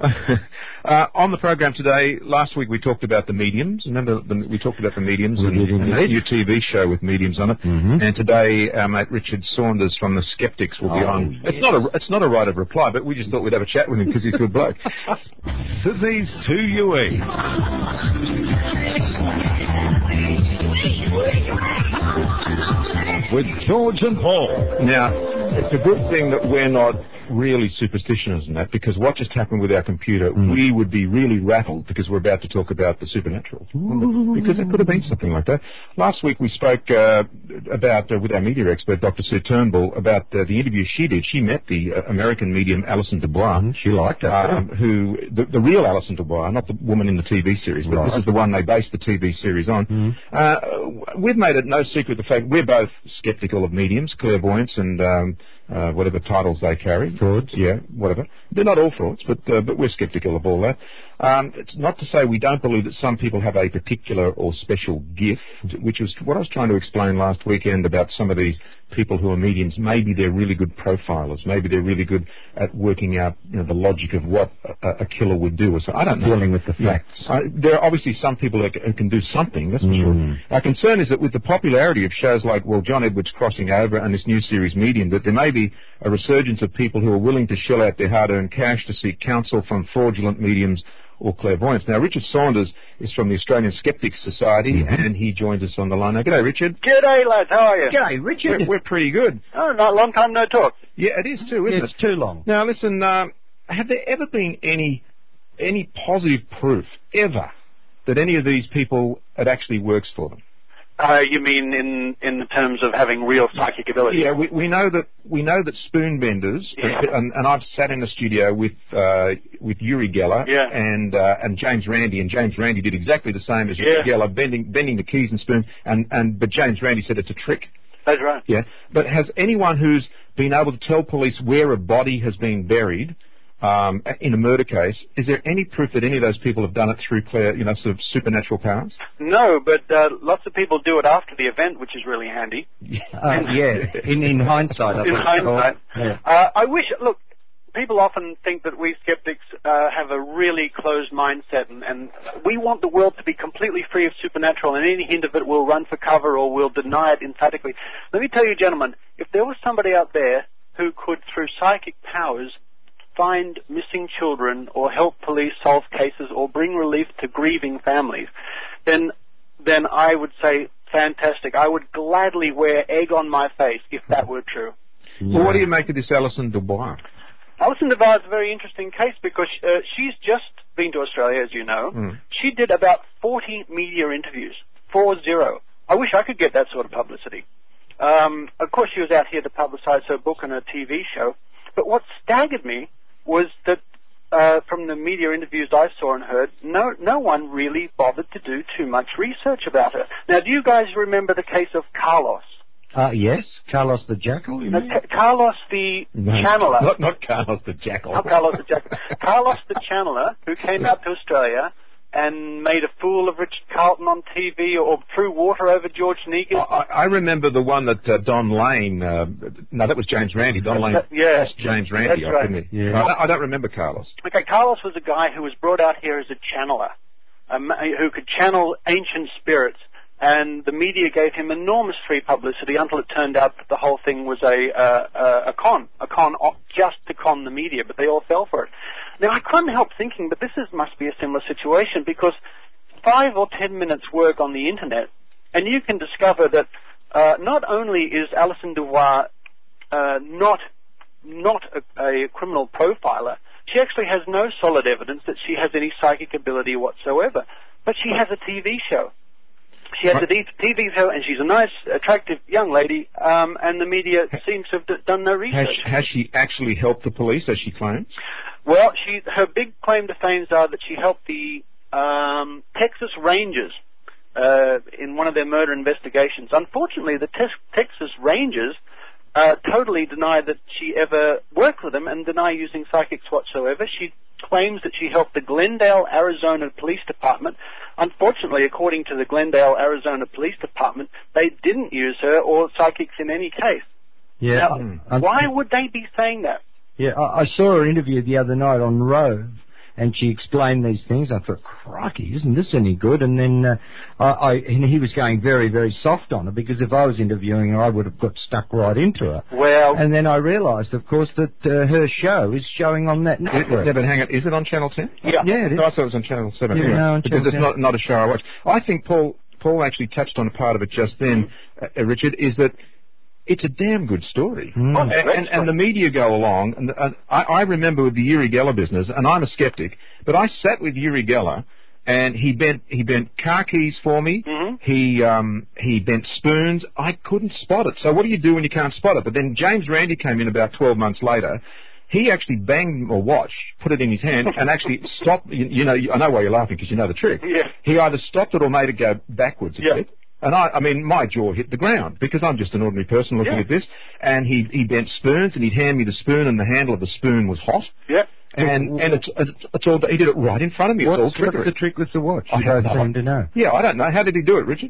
On the program today, last week we talked about the mediums. Remember, we talked about the mediums and that new TV show with mediums on it. Mm-hmm. And today, our mate Richard Saunders from the Skeptics will be on. Yes. It's not a right of reply, but we just thought we'd have a chat with him because he's a good bloke. Sydney's 2UE. With George and Paul. Now, it's a good thing that we're not really superstitious in that, because what just happened with our computer, we would be really rattled because we're about to talk about the supernatural. Because it could have been something like that. Last week we spoke about, with our media expert, Dr. Sue Turnbull, about the interview she did. She met the American medium Alison Dubois. She liked that. Who, the real Alison Dubois, not the woman in the TV series, but this is the one they based the TV series on. We've made it no secret the fact we're both skeptical of mediums, clairvoyants, and whatever titles they carry. Frauds. Yeah, whatever. They're not all frauds, but we're sceptical of all that. It's not to say we don't believe that some people have a particular or special gift, which is what I was trying to explain last weekend about some of these people who are mediums. Maybe they're really good profilers. Maybe they're really good at working out, the logic of what a killer would do. So I don't know. Dealing with the facts. There are obviously some people who can do something, that's for sure. Our concern is that with the popularity of shows like, John Edwards Crossing Over and this new series Medium, that there may be a resurgence of people who are willing to shell out their hard-earned cash to seek counsel from fraudulent mediums or clairvoyants. Now, Richard Saunders is from the Australian Skeptics Society, and he joins us on the line. Now, g'day, Richard. G'day, lads. How are you? G'day, Richard. We're pretty good. Oh, not a long time no talk. Yeah, it is too, isn't it? It's too long. Now, listen, have there ever been any positive proof, ever, that any of these people, it actually works for them? You mean in the terms of having real psychic ability? Yeah, we know that spoon benders, and I've sat in the studio with Uri Geller and James Randi, and James Randi did exactly the same as Uri Geller, bending the keys and spoons, but James Randi said it's a trick. That's right. Yeah, but has anyone who's been able to tell police where a body has been buried in a murder case, is there any proof that any of those people have done it through sort of supernatural powers? No, but lots of people do it after the event, which is really handy. In hindsight. In hindsight. I wish, look, people often think that we skeptics have a really closed mindset, and we want the world to be completely free of supernatural, and any hint of it will run for cover or will deny it emphatically. Let me tell you, gentlemen, if there was somebody out there who could, through psychic powers, find missing children or help police solve cases or bring relief to grieving families, then I would say fantastic. I would gladly wear egg on my face if that were true. Well, what do you make of this Alison Dubois? Alison Dubois is a very interesting case because she's just been to Australia, as you know. She did about 40 media interviews, 40. I wish I could get that sort of publicity. Of course, she was out here to publicise her book and her TV show. But what staggered me was that from the media interviews I saw and heard, no one really bothered to do too much research about her. Now, do you guys remember the case of Carlos? Yes, Carlos the Jackal. Carlos the Channeler. Not Carlos the Jackal. Not Carlos the Jackal. Carlos the Channeler, who came out to Australia and made a fool of Richard Carlton on TV or threw water over George Negus. I remember the one that Don Lane, no, that was James Randi. Don Lane asked James Randi off, didn't he? Yeah. I don't remember Carlos. Okay, Carlos was a guy who was brought out here as a channeler, who could channel ancient spirits, and the media gave him enormous free publicity until it turned out that the whole thing was a con just to con the media, but they all fell for it. Now, I couldn't help thinking, but must be a similar situation, because 5 or 10 minutes work on the internet, and you can discover that not only is Alison Dubois not a criminal profiler, she actually has no solid evidence that she has any psychic ability whatsoever, but she has a TV show. She has a TV show, and she's a nice, attractive young lady, and the media seems to have done no research. Has she actually helped the police, as she claims? Well, her big claim to fame are that she helped the Texas Rangers in one of their murder investigations. Unfortunately, the Texas Rangers totally deny that she ever worked with them and deny using psychics whatsoever. She claims that she helped the Glendale, Arizona Police Department. Unfortunately, according to the Glendale, Arizona Police Department, they didn't use her or psychics in any case. Yeah. Now, why would they be saying that? Yeah, I saw her interview the other night on Rove, and she explained these things. I thought, crikey, isn't this any good? And then and he was going very, very soft on her, because if I was interviewing her, I would have got stuck right into her. Well, and then I realised, of course, that her show is showing on that network. Yeah, but hang on, is it on Channel 10? yeah. Yeah, it is. I thought it was on Channel 7. Yeah, anyway, no, on because Channel it's 10. not a show I watch. I think Paul actually touched on a part of it just then, Richard, is that it's a damn good story. And the media go along, and I remember with the Uri Geller business, and I'm a skeptic, but I sat with Uri Geller, and he bent car keys for me. He bent spoons. I couldn't spot it. So what do you do when you can't spot it? But then James Randi came in about 12 months later. He actually banged a watch, put it in his hand, and actually stopped. You know, I know why you're laughing, because you know the trick. Yeah. He either stopped it or made it go backwards a bit. And I mean, my jaw hit the ground, because I'm just an ordinary person looking at this. And he bent spoons, and he'd hand me the spoon, and the handle of the spoon was hot. Yeah. And it's all, he did it right in front of me. It's all trickery. What's the trick with the watch? I You don't both know. seem to know. Yeah, I don't know. How did he do it, Richard?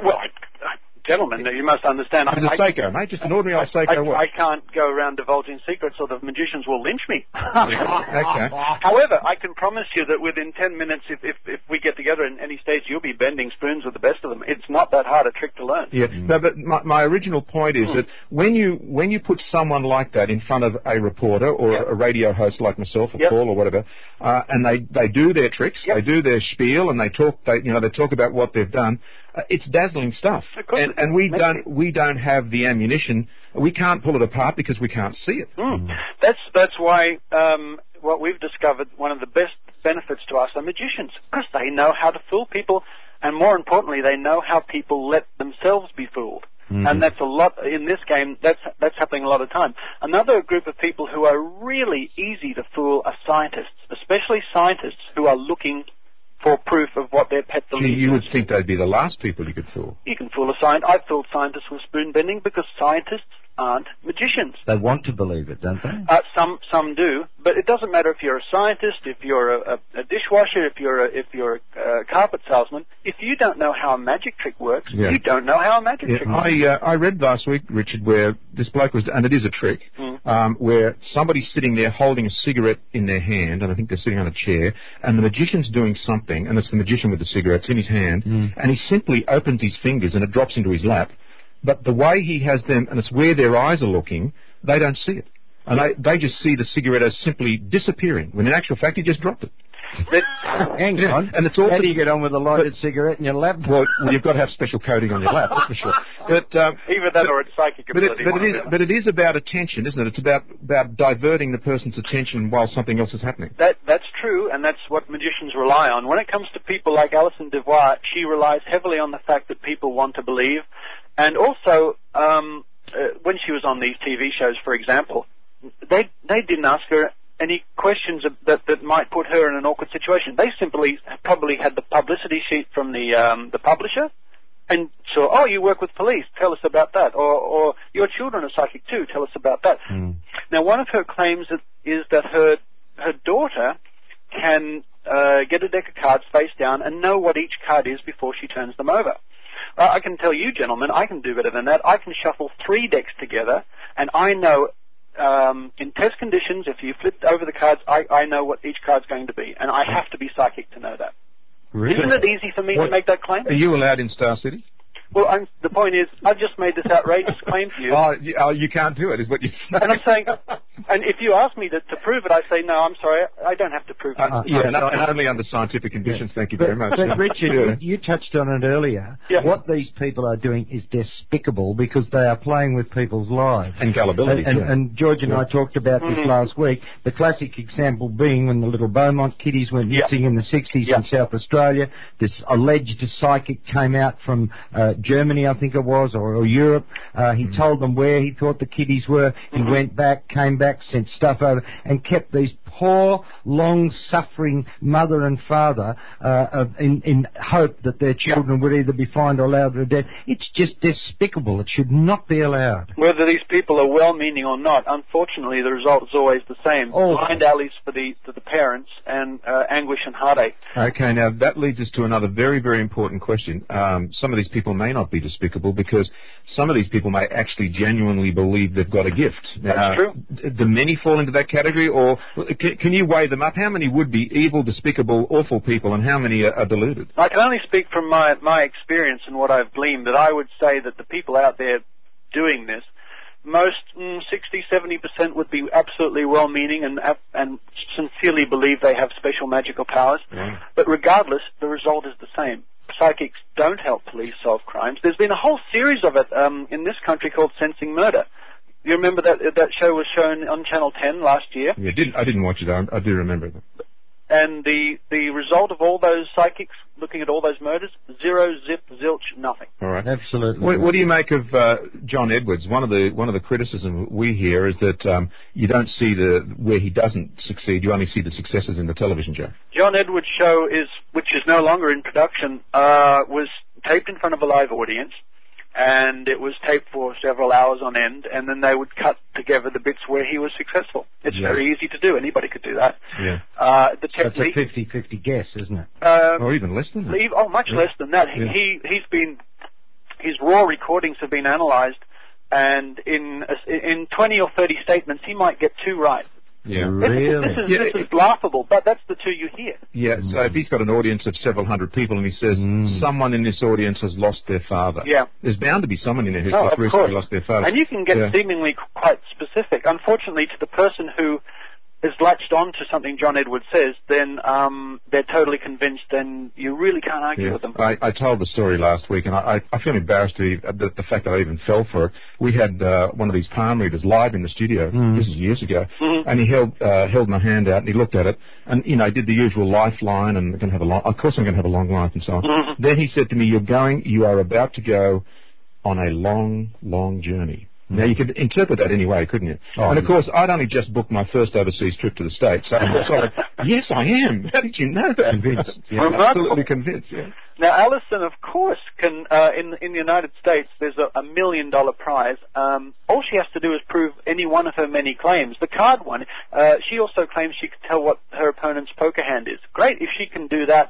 Gentlemen, you must understand. He's a Seiko, mate. Just an ordinary old Seiko watch. I can't go around divulging secrets, or the magicians will lynch me. Okay. However, I can promise you that within 10 minutes, if we get together in any stage, you'll be bending spoons with the best of them. It's not that hard a trick to learn. Yeah. No, but my original point is that when you put someone like that in front of a reporter or a radio host like myself or Paul or whatever, and they do their tricks, they do their spiel, and they talk about what they've done. It's dazzling stuff, and we don't have the ammunition. We can't pull it apart because we can't see it. That's why what we've discovered, one of the best benefits to us are magicians, because they know how to fool people, and more importantly, they know how people let themselves be fooled. And that's a lot in this game. That's happening a lot of time. Another group of people who are really easy to fool are scientists, especially scientists who are looking for proof of what their pet believes. You would think they'd be the last people you could fool. You can fool a scientist. I've fooled scientists with spoon bending, because scientists aren't magicians. They want to believe it, don't they? Some do, but it doesn't matter if you're a scientist, if you're a dishwasher, if you're a carpet salesman. If you don't know how a magic trick works, you don't know how a magic trick works. I read last week, Richard, where this bloke was, and it is a trick, where somebody's sitting there holding a cigarette in their hand, and I think they're sitting on a chair, and the magician's doing something, and it's the magician with the cigarettes in his hand, and he simply opens his fingers and it drops into his lap. But the way he has them, and it's where their eyes are looking, they don't see it. And they just see the cigarette as simply disappearing, when in actual fact he just dropped it. Hang on. And it's all how do you get on with a lighted cigarette in your lap? Well, you've got to have special coating on your lap, that's for sure. But, either that or it's psychic ability. But it is about attention, isn't it? It's about diverting the person's attention while something else is happening. That's true, and that's what magicians rely on. When it comes to people like Alison Devois, she relies heavily on the fact that people want to believe. And also, when she was on these TV shows, for example, they didn't ask her any questions that might put her in an awkward situation. They simply probably had the publicity sheet from the publisher, and so, oh, you work with police, tell us about that, or your children are psychic too, tell us about that. Now, one of her claims is that her daughter can get a deck of cards face down and know what each card is before she turns them over. I can tell you, gentlemen, I can do better than that. I can shuffle 3 decks together, and I know in test conditions, if you flipped over the cards, I know what each card's going to be, and I have to be psychic to know that. Really? Isn't it easy for me to make that claim? Are you allowed in Star City? Well, the point is, I've just made this outrageous claim to you. You can't do it, is what you're saying. And I'm saying, and if you ask me to prove it, I say, no, I'm sorry, I don't have to prove it. And only under scientific conditions, thank you very much. But Richard, you touched on it earlier. Yeah. What these people are doing is despicable, because they are playing with people's lives. And gullibility. And George and I talked about this last week, the classic example being when the little Beaumont kiddies went missing in the 60s in South Australia. This alleged psychic came out from Germany, I think it was, or Europe. He told them where he thought the kiddies were. He went back, came back, sent stuff over, and kept these poor, long-suffering mother and father in hope that their children would either be fined or allowed or dead. It's just despicable. It should not be allowed. Whether these people are well-meaning or not, unfortunately, the result is always the same. Blind alleys for the parents, and anguish and heartache. Okay, now that leads us to another very, very important question. Some of these people may not be despicable, because some of these people may actually genuinely believe they've got a gift. That's true. Do many fall into that category, or Can you weigh them up? How many would be evil, despicable, awful people, and how many are deluded? I can only speak from my experience and what I've gleaned, that I would say that the people out there doing this, most 60-70% would be absolutely well-meaning and sincerely believe they have special magical powers. Yeah. But regardless, the result is the same. Psychics don't help police solve crimes. There's been a whole series of it in this country called Sensing Murder. You remember that show was shown on Channel 10 last year? Yeah, I didn't watch it. I do remember that. And the result of all those psychics looking at all those murders, zero, zip, zilch, nothing. All right. Absolutely. What do you make of John Edwards? One of the criticisms we hear is that you don't see where he doesn't succeed. You only see the successes in the television show. John Edwards' show, which is no longer in production, was taped in front of a live audience. And it was taped for several hours on end, and then they would cut together the bits where he was successful. It's very easy to do. Anybody could do that. Yeah. The technique. That's a 50-50 guess, isn't it? Or even less than that. Much less than that. Yeah. His raw recordings have been analysed, and in 20 or 30 statements, he might get 2 right. Yeah. Really? This is laughable, but that's the 2 you hear. Yeah, so if he's got an audience of several hundred people and he says, someone in this audience has lost their father. Yeah. There's bound to be someone in there who's of recently course. lost their father. And you can get seemingly quite specific. Unfortunately, to the person who is latched on to something John Edwards says, then they're totally convinced, and you really can't argue with them. I told the story last week, and I feel embarrassed at the fact that I even fell for it. We had one of these palm readers live in the studio. This is years ago, and he held my hand out and he looked at it, and did the usual lifeline, and of course I'm going to have a long life and so on. Then he said to me, "You are about to go on a long, long journey." Now, you could interpret that any way, couldn't you? And, of course, I'd only just booked my first overseas trip to the States. So, of course, I went, yes, I am. How did you know that? Convinced. Yeah, absolutely convinced, yeah. Now, Alison, of course, can in the United States, there's a $1 million prize. All she has to do is prove any one of her many claims. The card one, she also claims she can tell what her opponent's poker hand is. Great. If she can do that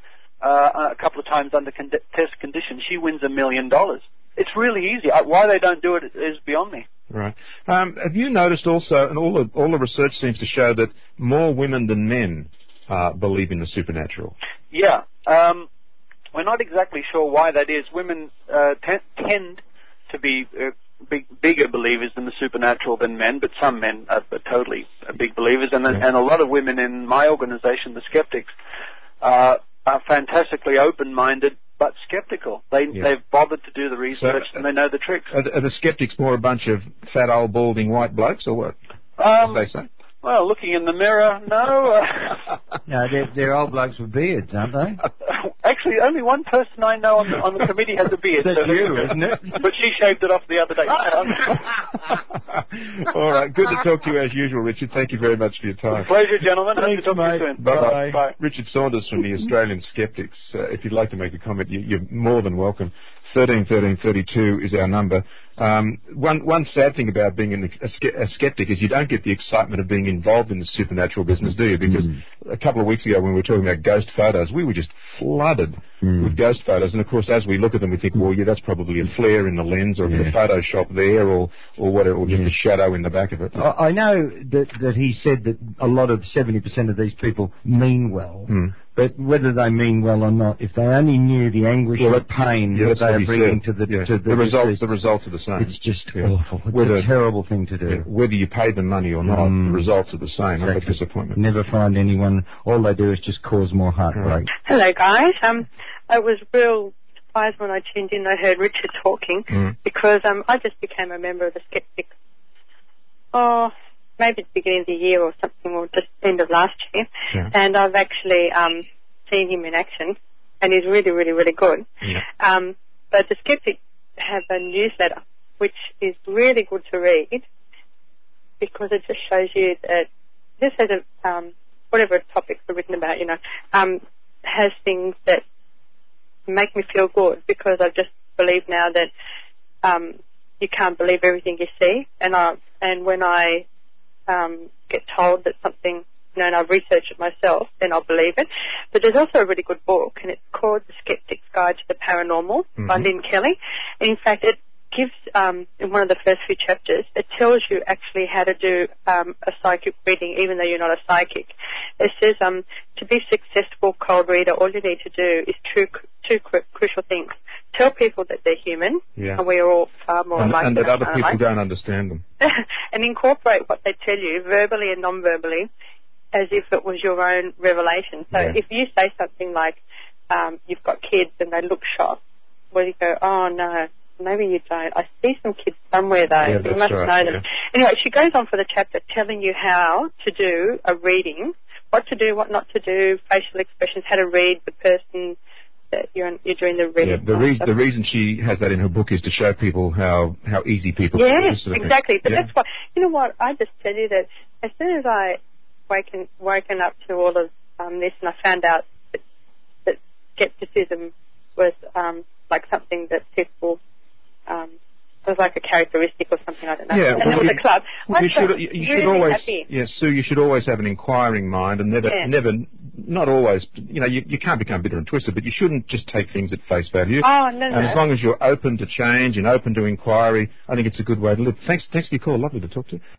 a couple of times under test conditions, she wins $1 million. It's really easy. Why they don't do it is beyond me. Right. Have you noticed also, and all the research seems to show that more women than men believe in the supernatural? Yeah. We're not exactly sure why that is. Women tend to be bigger believers in the supernatural than men, but some men are totally big believers. And a lot of women in my organization, the Skeptics, are fantastically open-minded, but skeptical. They've bothered to do the research, and they know the tricks. Are the skeptics more a bunch of fat, old, balding white blokes, or what? As they say? Well, looking in the mirror, no. No, they're old blokes with beards, aren't they? Actually, only one person I know on the committee has a beard. That's you, isn't it? But she shaved it off the other day. All right, good to talk to you as usual, Richard. Thank you very much for your time. Pleasure, gentlemen. Hope to talk to you soon. Bye-bye. Bye. Richard Saunders from the Australian Skeptics. If you'd like to make a comment, you're more than welcome. 131332 is our number. One sad thing about being a skeptic is you don't get the excitement of being involved in the supernatural business, do you? Because a couple of weeks ago when we were talking about ghost photos, we were just flooded with ghost photos. And of course, as we look at them, we think, well, yeah, that's probably a flare in the lens or a bit of Photoshop there or whatever, or just a shadow in the back of it. I know that he said that a lot of 70% of these people mean well. But whether they mean well or not, if they only knew the anguish and pain that they are bringing to the results are the same. It's just awful. It's a terrible thing to do. Yeah, whether you pay them money or not, the results are the same. Exactly. Of disappointment. Never find anyone. All they do is just cause more heartbreak. Hello, guys. I was real surprised when I tuned in. I heard Richard talking because I just became a member of the Skeptics. Maybe at the beginning of the year or something, or just end of last year. Yeah. And I've actually seen him in action, and he's really, really, really good. Yeah. But the Skeptics have a newsletter, which is really good to read, because it just shows you that this has whatever topics are written about, has things that make me feel good, because I just believe now that you can't believe everything you see, and when I get told that something, and I've researched it myself, then I'll believe it. But there's also a really good book, and it's called The Skeptic's Guide to the Paranormal by Lynn Kelly. And in fact, it gives, in one of the first few chapters, it tells you actually how to do a psychic reading, even though you're not a psychic. It says, to be successful cold reader, all you need to do is two crucial things. Tell people that they're human, and we are all far more alike. And that other people don't understand them. And incorporate what they tell you, verbally and non-verbally, as if it was your own revelation. So if you say something like, you've got kids and they look shocked, well, you go, oh, no, maybe you don't. I see some kids somewhere, though. Yeah, you must know them. Yeah. Anyway, she goes on for the chapter telling you how to do a reading, what to do, what not to do, facial expressions, how to read the person that you're doing the reading. Yeah, the reason she has that in her book is to show people how easy people can do this sort of exactly. Thing. But that's why, you know what, I just tell you that as soon as I woken up to all of this and I found out that skepticism was like something that people was like a characteristic or something, I don't know. Yeah, and there was a club. You should always, happy. Yes, Sue, you should always have an inquiring mind and never, not always, you can't become bitter and twisted, but you shouldn't just take things at face value. Oh, no. And as long as you're open to change and open to inquiry, I think it's a good way to live. Thanks for your call. Lovely to talk to you.